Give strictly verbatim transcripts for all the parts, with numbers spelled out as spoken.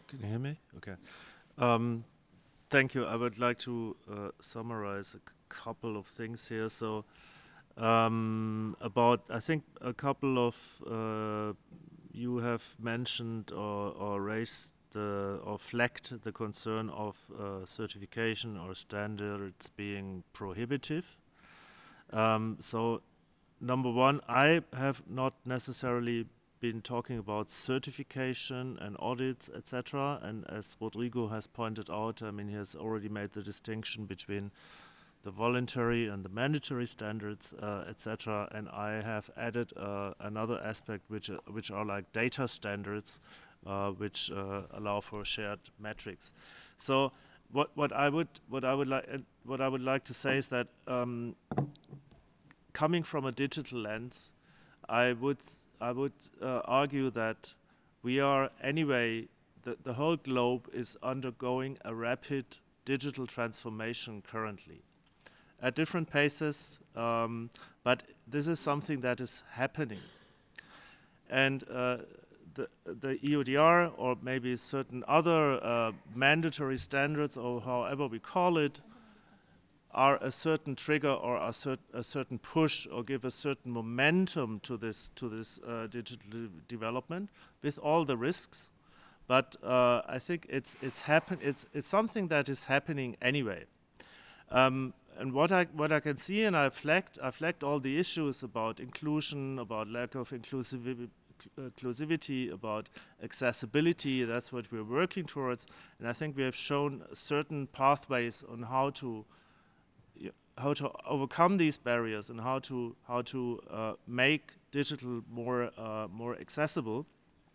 Can you hear me? Okay. Um, thank you. I would like to uh, summarize a c- couple of things here. So, um, about I think a couple of uh, you have mentioned or, or raised the, or flagged the concern of uh, certification or standards being prohibitive. Um, so number one, I have not necessarily been talking about certification and audits, et cetera. And as Rodrigo has pointed out, I mean, he has already made the distinction between the voluntary and the mandatory standards, uh, et cetera. And I have added uh, another aspect, which uh, which are like data standards, uh, which uh, allow for shared metrics. So what what I would what I would like uh, what I would like to say is that um, coming from a digital lens, I would I would uh, argue that we are anyway the, the whole globe is undergoing a rapid digital transformation currently at different paces, um, but this is something that is happening, and uh, the the E U D R or maybe certain other uh, mandatory standards or however we call it are a certain trigger or a, cert a certain push or give a certain momentum to this to this uh, digital de development with all the risks. But uh, I think it's it's happen it's it's something that is happening anyway. Um, and what I what I can see, and I flagged I flagged all the issues about inclusion, about lack of inclusivity, inclusivity, about accessibility. That's what we're working towards, and I think we have shown certain pathways on how to y- how to overcome these barriers and how to how to uh, make digital more uh, more accessible.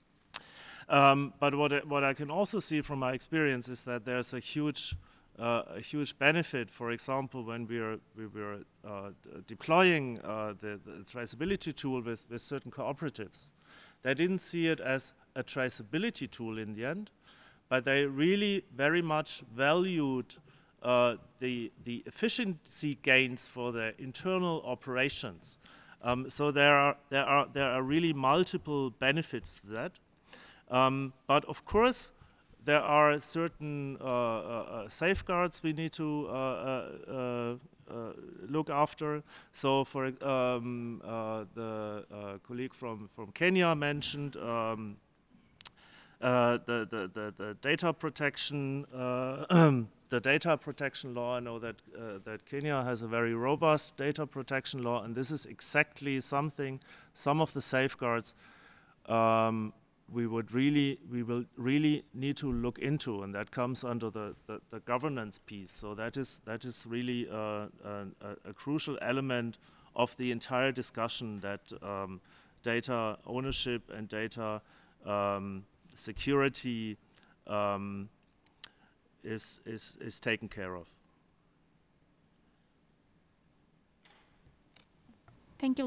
Um, but what I, what I can also see from my experience is that there's a huge uh, a huge benefit. For example, when we are we were uh, d- deploying uh, the, the traceability tool with with certain cooperatives, they didn't see it as a traceability tool in the end, but they really very much valued uh, the the efficiency gains for their internal operations. Um, so there are there are there are really multiple benefits to that. Um, but of course, there are certain uh, uh, uh, safeguards we need to uh, uh, uh, uh, look after. So, for um, uh, the uh, colleague from from Kenya mentioned. Um, uh, the, the, the, the data protection uh, the data protection law. I know that uh, that Kenya has a very robust data protection law, and this is exactly something. Some of the safeguards um, we would really we will really need to look into, and that comes under the, the, the governance piece. So that is that is really uh, a, a crucial element of the entire discussion, that um, data ownership and data um, security um, is, is, is taken care of. Thank you.